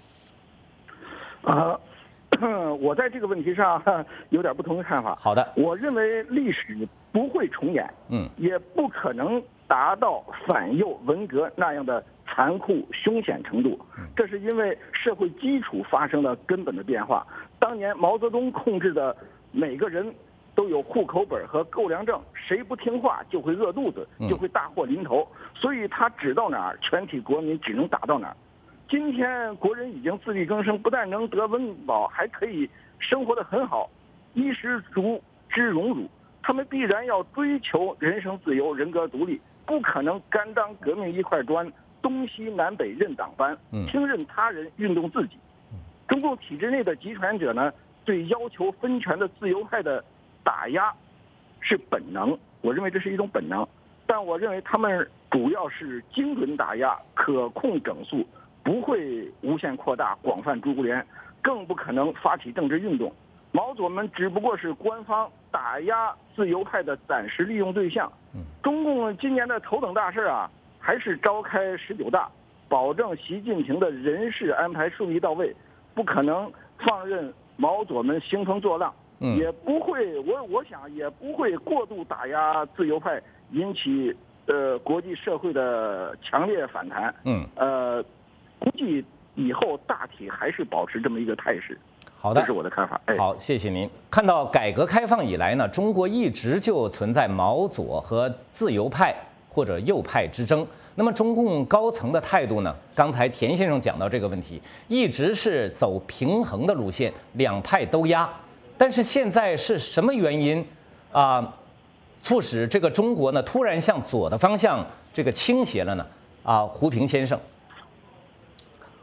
S14: 啊。我在这个问题上有点不同的看法。
S12: 好的，
S14: 我认为历史不会重演，
S12: 嗯，
S14: 也不可能达到反右文革那样的残酷凶险程度。这是因为社会基础发生了根本的变化。当年毛泽东控制的每个人都有户口本和购粮证，谁不听话就会饿肚子，就会大祸临头。所以他指到哪儿，全体国民只能打到哪儿。今天国人已经自力更生，不但能得温饱，还可以生活得很好，衣食足之荣辱。他们必然要追求人生自由、人格独立，不可能甘当革命一块砖，东西南北任党班，听任他人运动自己。中共体制内的集权者呢，对要求分权的自由派的打压是本能，我认为这是一种本能，但我认为他们主要是精准打压、可控整肃。不会无限扩大、广泛株连，更不可能发起政治运动。毛左们只不过是官方打压自由派的暂时利用对象。中共今年的头等大事啊，还是召开十九大，保证习近平的人事安排顺利到位，不可能放任毛左们兴风作浪，
S12: 嗯、
S14: 也不会，我我想也不会过度打压自由派，引起呃国际社会的强烈反弹。
S12: 嗯，
S14: 呃。估计以后大体还是保持这么一个态势。
S12: 好的，
S14: 这是我的看法。哎、
S12: 好，谢谢您。看到改革开放以来呢，中国一直就存在毛左和自由派或者右派之争。那么中共高层的态度呢？刚才田先生讲到这个问题，一直是走平衡的路线，两派都压。但是现在是什么原因啊、呃，促使这个中国呢突然向左的方向这个倾斜了呢？啊、呃，胡平先生。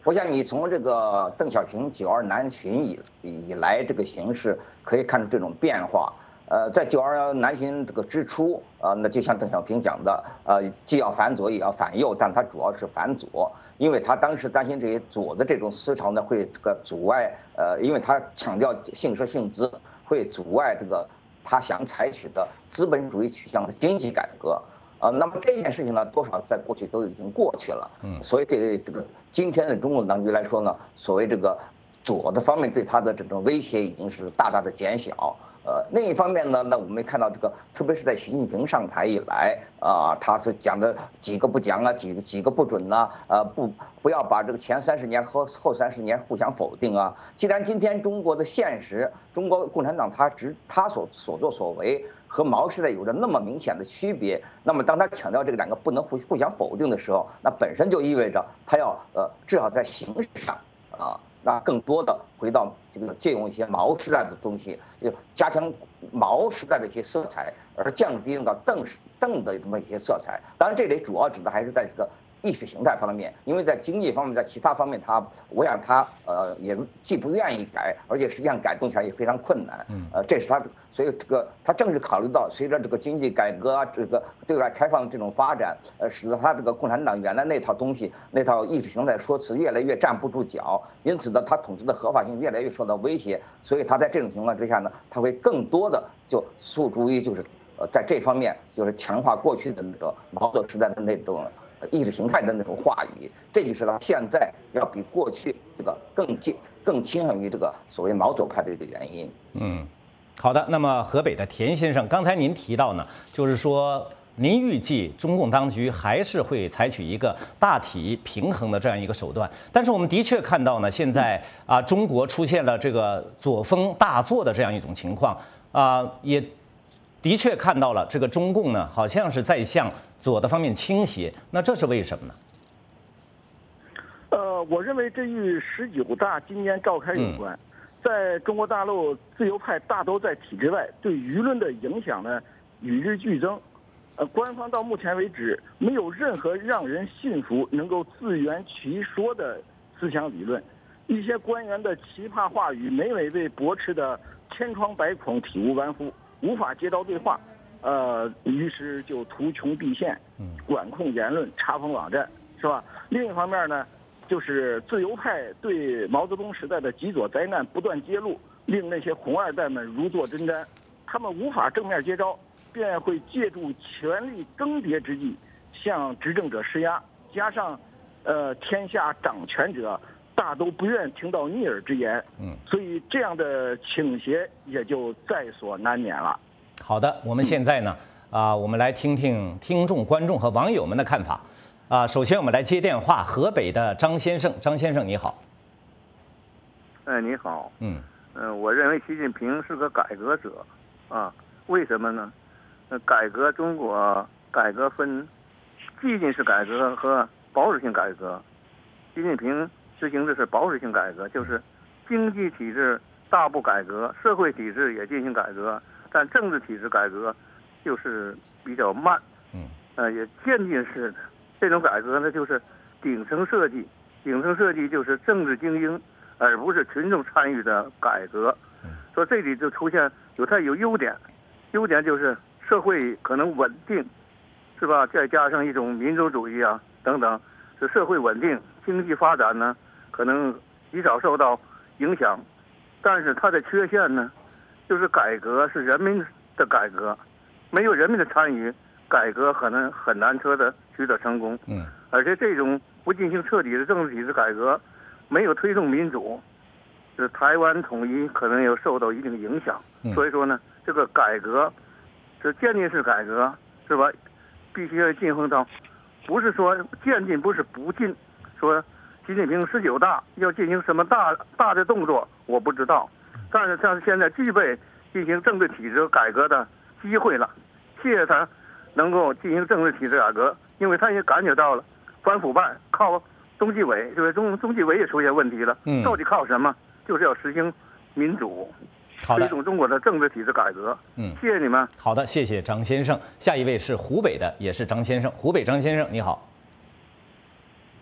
S13: 我想你从这个邓小平九二南巡以以来这个形势可以看出这种变化。呃，在九二南巡这个之初，呃，那就像邓小平讲的，呃，既要反左也要反右，但他主要是反左，因为他当时担心这些左的这种思潮呢会这个阻碍，呃，因为他强调姓社姓资，会阻碍这个他想采取的资本主义取向的经济改革。呃，那么这件事情呢，多少在过去都已经过去了。嗯，所以对这个今天的中共当局来说呢，所谓这个左的方面对他的这种威胁已经是大大的减小。呃，另一方面呢，那我们看到这个，特别是在习近平上台以来啊、呃，他是讲的几个不讲啊，几个几个不准呐、啊，呃，不不要把这个前三十年和后三十年互相否定啊。既然今天中国的现实，中国共产党他只他所所作所为和毛时代有着那么明显的区别，那么当他强调这个两个不能互互相否定的时候，那本身就意味着他要呃至少在形式上啊。那更多的回到这个借用一些毛时代的东西，就加强毛时代的一些色彩，而降低到邓邓的这么一些色彩。当然，这里主要指的还是在这个意识形态方面，因为在经济方面，在其他方面他，我想他呃也既不愿意改，而且实际上改动起来也非常困难。嗯，呃，这是他，所以这个他正是考虑到随着这个经济改革啊，这个对外开放这种发展，呃，使得他这个共产党原来那套东西，那套意识形态说辞越来越站不住脚，因此呢，他统治的合法性越来越受到威胁，所以他在这种情况之下呢，他会更多的就诉诸于就是呃在这方面就是强化过去的那个毛泽东时代的那种。意识形态的那种话语，这就是他现在要比过去这个更近、更倾向于这个所谓毛左派的一个原因。
S12: 嗯，好的。那么河北的田先生，刚才您提到呢，就是说您预计中共当局还是会采取一个大体平衡的这样一个手段，但是我们的确看到呢，现在啊，中国出现了这个左风大作的这样一种情况啊，也的确看到了这个中共呢，好像是在向左的方面倾斜，那这是为什么呢？
S14: 呃，我认为这与十九大今年召开有关。嗯、在中国大陆，自由派大都在体制外，对舆论的影响呢与日俱增。呃，官方到目前为止没有任何让人信服、能够自圆其说的思想理论。一些官员的奇葩话语，每每被驳斥的千疮百孔、体无完肤，无法接到对话。呃，于是就图穷匕现，管控言论，查封网站，是吧？另一方面呢，就是自由派对毛泽东时代的极左灾难不断揭露，令那些红二代们如坐针毡，他们无法正面接招，便会借助权力更迭之际，向执政者施压。加上，呃，天下掌权者大都不愿听到逆耳之言，嗯，所以这样的倾斜也就在所难免了。
S12: 好的，我们现在呢，啊、呃，我们来听听听众、观众和网友们的看法。啊、呃，首先我们来接电话，河北的张先生，张先生你好。
S15: 哎，你好。
S12: 嗯
S15: 嗯、呃，我认为习近平是个改革者，啊，为什么呢？呃，改革中国改革分激进式改革和保守性改革，习近平实行的是保守性改革，就是经济体制大步改革，社会体制也进行改革。但政治体制改革就是比较慢，嗯，呃，也渐进式的这种改革呢，就是顶层设计，顶层设计就是政治精英，而不是群众参与的改革。所以这里就出现有它有优点，优点就是社会可能稳定，是吧？再加上一种民族主义啊等等，使社会稳定，经济发展呢可能极少受到影响。但是它的缺陷呢？就是改革是人民的改革，没有人民的参与，改革可能很难取得取得成功。
S12: 嗯，
S15: 而且这种不进行彻底的政治体制改革，没有推动民主，就是台湾统一可能有受到一定影响。
S12: 嗯、
S15: 所以说呢，这个改革是渐进式改革，是吧？必须要进行到，不是说渐进，不是不进。说习近平十九大要进行什么大大的动作，我不知道。但是他现在具备进行政治体制改革的机会了，谢谢他能够进行政治体制改革，因为他也感觉到了反腐败靠中纪委，就是中中纪委也出现问题了，
S12: 嗯，
S15: 到底靠什么？就是要实行民主，推动中国的政治体制改革。
S12: 嗯，
S15: 谢谢你们。
S12: 好的，谢谢张先生。下一位是湖北的，也是张先生。湖北张先生你好。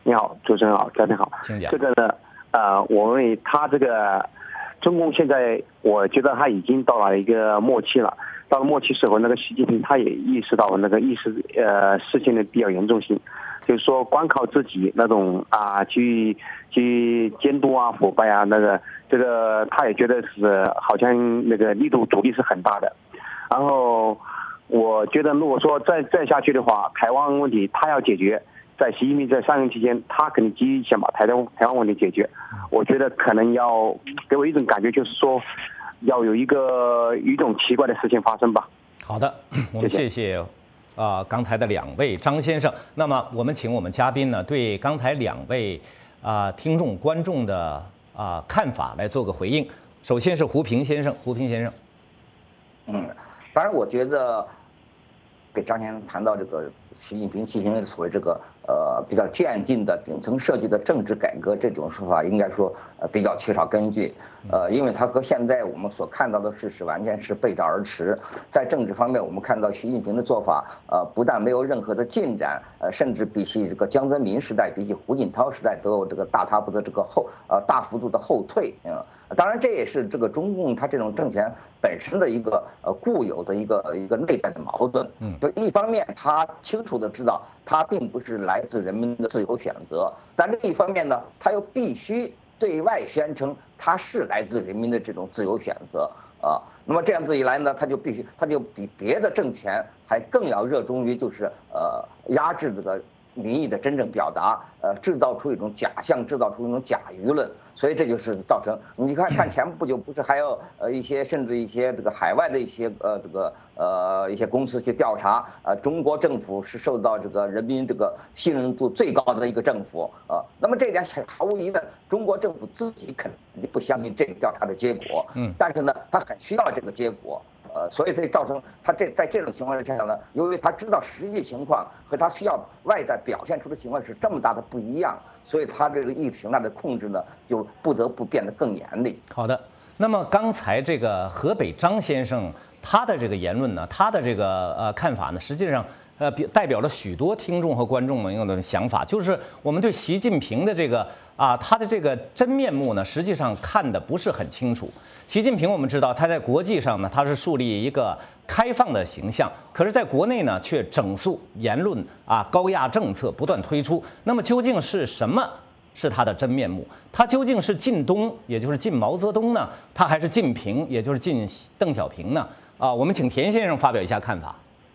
S16: 你好，主持人好，嘉宾好。
S12: 请讲。
S16: 这个呢，呃，我认为他这个中共现在，我觉得他已经到了一个末期了。到了末期时候，那个习近平他也意识到了那个意识呃事情的比较严重性，就是说光靠自己那种啊去去监督啊腐败啊那个这个他也觉得是好像那个力度阻力是很大的。然后我觉得如果说再再下去的话，台湾问题他要解决，在习近平在上任期间，他肯定急于想把台湾台湾问题解决。我觉得可能要给我一种感觉，就是说。要有一个一种奇怪的事情发生吧。
S12: 好的，我们谢谢啊、呃、刚才的两位张先生。那么我们请我们嘉宾呢，对刚才两位啊、呃、听众观众的啊、呃、看法来做个回应。首先是胡平先生，胡平先生。
S13: 嗯，当然我觉得给张先生谈到这个习近平进行所谓这个呃比较渐进的顶层设计的政治改革这种说法，应该说呃比较缺少根据。呃，因为它和现在我们所看到的事实完全是背道而驰。在政治方面，我们看到习近平的做法，呃，不但没有任何的进展，呃，甚至比起这个江泽民时代，比起胡锦涛时代，都有这个大踏步的这个后呃大幅度的后退。嗯，当然这也是这个中共它这种政权本身的一个呃固有的一个一个内在的矛盾。嗯，就一方面他清楚的知道它并不是来自人民的自由选择，但另一方面呢，他又必须对外宣称它是来自人民的这种自由选择啊。那么这样子一来呢，他就必须，他就比别的政权还更要热衷于就是呃压制这个民意的真正表达，呃，制造出一种假象，制造出一种假舆论。所以这就是造成你看看前不久不是还有呃一些甚至一些这个海外的一些呃这个呃一些公司去调查，呃中国政府是受到这个人民这个信任度最高的一个政府啊。那么这一点毫无疑问，中国政府自己肯定不相信这个调查的结果，嗯，但是呢，他很需要这个结果。呃，所以这造成他这在这种情况之下呢，由于他知道实际情况和他需要外在表现出的情况是这么大的不一样，所以他这个意识形态的控制呢，就不得不变得更严厉。
S12: 好的，那么刚才这个河北张先生他的这个言论呢，他的这个呃看法呢，实际上呃代表了许多听众和观众朋友的想法，就是我们对习近平的这个啊他的这个真面目呢，实际上看的不是很清楚。习近平我们知道他在国际上呢，他是树立一个开放的形象，可是在国内呢却整肃言论啊，高压政策不断推出。那么究竟是什么是他的真面目？他究竟是近东，也就是近毛泽东呢？他还是近平，也就是近邓小平呢？啊，我们请田先生发表一下看法。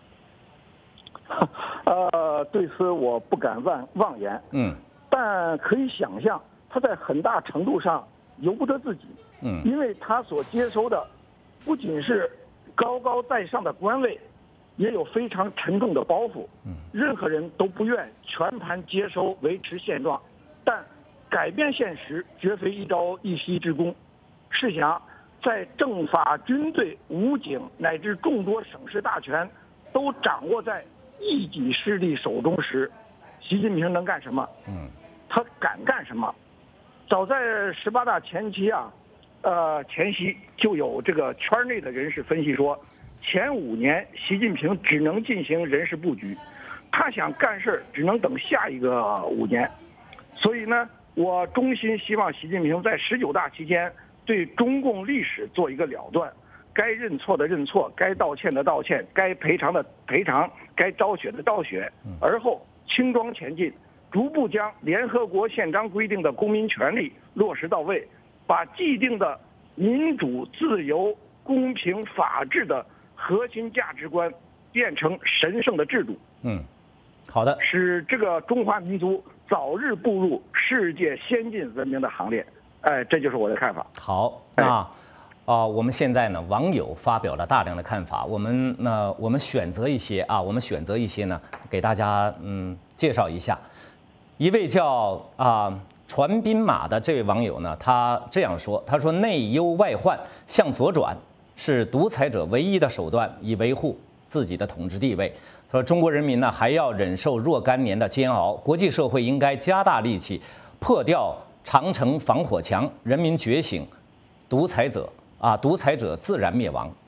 S14: 呃，对此我不敢妄妄言，嗯，但可以想象他在很大程度上由不得自己。嗯，因为他所接收的不仅是高高在上的官位，也有非常沉重的包袱。嗯，任何人都不愿全盘接收维持现状，但改变现实绝非一朝一夕之功。试想，在政法、军队、武警乃至众多省市大权都掌握在一己势力手中时，习近平能干什么？嗯，他敢干什么？早在十八大前期啊。呃，前夕就有这个圈内的人士分析说，前五年习近平只能进行人事布局，他想干事只能等下一个五年。所以呢，我衷心希望习近平在十九大期间对中共历史做一个了断，该认错的认错，该道歉的道歉，该赔偿的赔偿，该昭雪的昭雪，而后轻装前进，逐步将联合国宪章规定的公民权利落实到位。把既定的民主、自由、公平、法治的核心价值观变成神圣的制度。
S12: 嗯，好的，
S14: 使这个中华民族早日步入世界先进文明的行列。哎，这就是我的看法。
S12: 好，那啊、呃，我们现在呢，网友发表了大量的看法，我们呢，我们选择一些啊，我们选择一些呢，给大家嗯介绍一下。一位叫啊。呃传兵马的这位网友呢，他这样说：“他说内忧外患向左转是独裁者唯一的手段，以维护自己的统治地位。说中国人民呢还要忍受若干年的煎熬，国际社会应该加大力气破掉长城防火墙，人民觉醒，独裁者啊，独裁者自然灭亡。”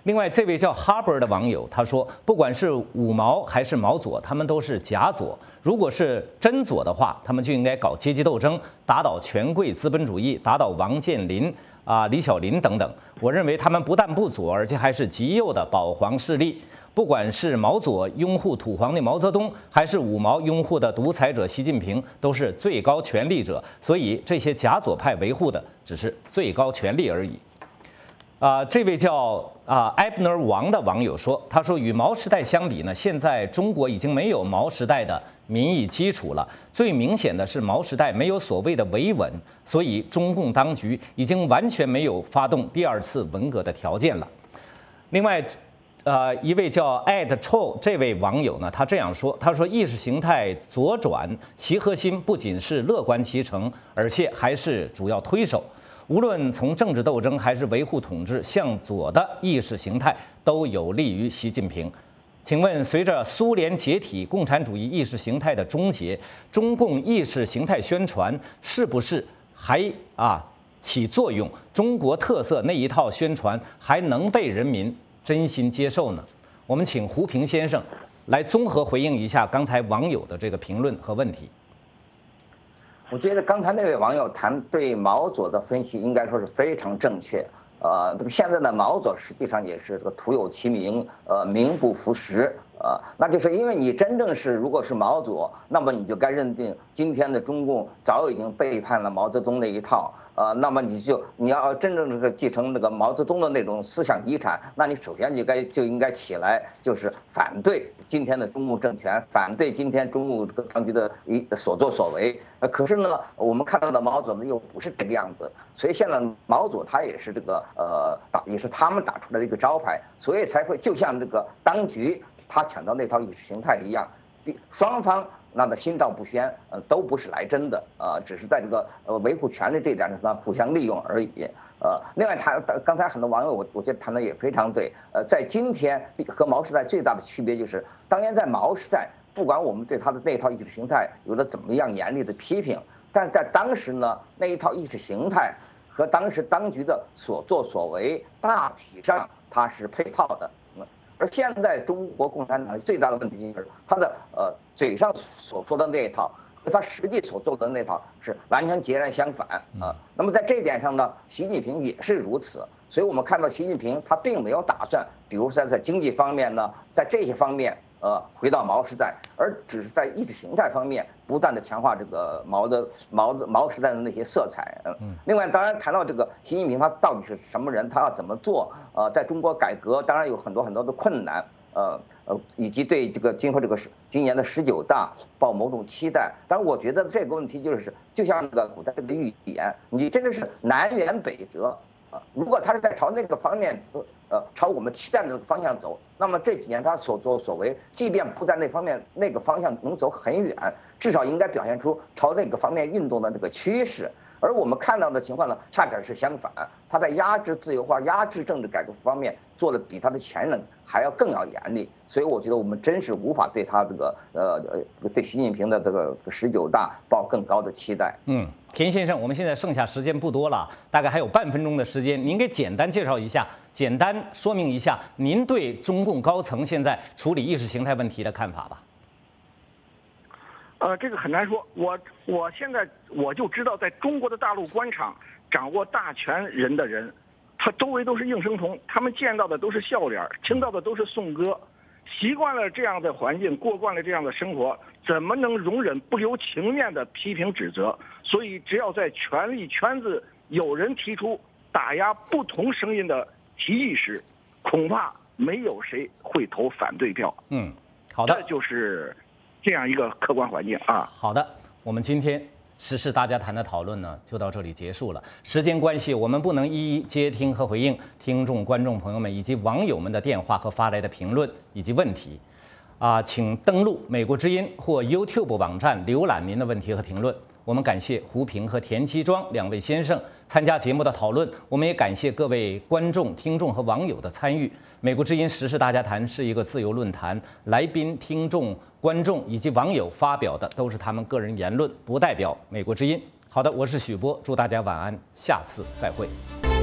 S12: 另外，这位叫 Harbor 的网友他说，不管是五毛还是毛左，他们都是假左。如果是真左的话，他们就应该搞阶级斗争，打倒权贵资本主义，打倒王健林啊、李小林等等。我认为他们不但不左，而且还是极右的保皇势力。不管是毛左拥护土皇帝毛泽东，还是五毛拥护的独裁者习近平，都是最高权力者。所以这些假左派维护的只是最高权力而已。啊、呃，这位叫啊埃布 r 王的网友说，他说与毛时代相比呢，现在中国已经没有毛时代的民意基础了。最明显的是毛时代没有所谓的维稳，所以中共当局已经完全没有发动第二次文革的条件了。另外，呃，一位叫艾德臭这位网友呢，他这样说，他说意识形态左转，习核心不仅是乐观其成，而且还是主要推手。无论从政治斗争还是维护统治，向左的意识形态都有利于习近平。请问，随着苏联解体、共产主义意识形态的终结，中共意识形态宣传是不是还啊起作用？中国特色那一套宣传还能被人民真心接受呢？我们请胡平先生来综合回应一下刚才网友的这个评论和问题。
S13: 我觉得刚才那位网友谈对毛左的分析应该说是非常正确。呃，这个现在的毛左实际上也是这个徒有其名，呃，名不符实。呃，那就是因为你真正是如果是毛左，那么你就该认定今天的中共早已经背叛了毛泽东那一套。呃，那么你就你要真正这个继承那个毛泽东的那种思想遗产，那你首先就该就应该起来，就是反对今天的中共政权，反对今天中共这个当局的一所作所为。呃，可是呢，我们看到的毛左呢又不是这个样子，所以现在毛左他也是这个呃打也是他们打出来的一个招牌，所以才会就像这个当局他抢到那套意识形态一样，双方那的心照不宣，呃，都不是来真的，呃，只是在这个呃维护权利这一点上互相利用而已。呃，另外谈刚才很多网友我我觉得谈的也非常对，呃，在今天和毛时代最大的区别就是，当年在毛时代，不管我们对他的那套意识形态有了怎么样严厉的批评，但是在当时呢，那一套意识形态和当时当局的所作所为大体上它是配套的。而现在中国共产党最大的问题就是他的呃嘴上所说的那一套和他实际所做的那套是完全截然相反啊。那么在这一点上呢，习近平也是如此。所以我们看到习近平他并没有打算，比如说在经济方面呢，在这些方面呃回到毛时代，而只是在意识形态方面不断的强化这个毛的毛的毛时代的那些色彩。嗯，另外当然谈到这个习近平他到底是什么人，他要怎么做？呃，在中国改革当然有很多很多的困难，呃呃，以及对这个今后这个今年的十九大抱某种期待。当然，我觉得这个问题就是就像那个古代这个寓言，你真的是南辕北辙。啊，如果他是在朝那个方面，呃，朝我们期待的方向走，那么这几年他所作所为，即便不在那方面那个方向能走很远，至少应该表现出朝那个方面运动的那个趋势。而我们看到的情况呢，恰恰是相反，他在压制自由化、压制政治改革方面做的比他的前任还要更要严厉。所以我觉得我们真是无法对他这个呃呃对习近平的这个十九大抱更高的期待。
S12: 嗯，田先生，我们现在剩下时间不多了，大概还有半分钟的时间，您给简单介绍一下，简单说明一下您对中共高层现在处理意识形态问题的看法吧。
S14: 呃，这个很难说。我我现在我就知道，在中国的大陆官场掌握大权人的人，他周围都是应声虫，他们见到的都是笑脸，听到的都是颂歌，习惯了这样的环境，过惯了这样的生活，怎么能容忍不留情面的批评指责？所以，只要在权力圈子有人提出打压不同声音的提议时，恐怕没有谁会投反对票。
S12: 嗯，好的，
S14: 这就是这样一个客观环境啊。
S12: 好的，我们今天时事大家谈的讨论呢，就到这里结束了。时间关系，我们不能一一接听和回应听众、观众朋友们以及网友们的电话和发来的评论以及问题。啊，请登录美国之音或 YouTube 网站浏览您的问题和评论。我们感谢胡平和田七庄两位先生参加节目的讨论，我们也感谢各位观众、听众和网友的参与。美国之音时事大家谈是一个自由论坛，来宾、听众、观众以及网友发表的都是他们个人言论，不代表美国之音。好的，我是许波，祝大家晚安，下次再会。